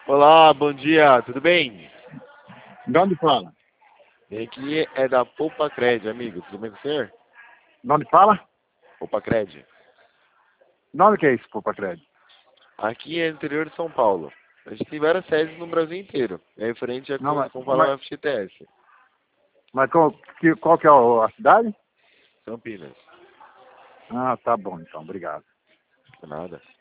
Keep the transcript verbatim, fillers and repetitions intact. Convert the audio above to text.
Olá, bom dia, tudo bem? De onde fala? Aqui é da Poupa Cred, amigo, tudo bem com você? De onde fala? Poupa Cred. De onde que é isso, Poupa Crédito? Aqui é interior de São Paulo. A gente tem várias sedes no Brasil inteiro. É referente a Não, como, mas, como falar mas, no F G T S. mas qual, que, qual que é a cidade? Campinas. Ah, tá bom então, obrigado. Nada.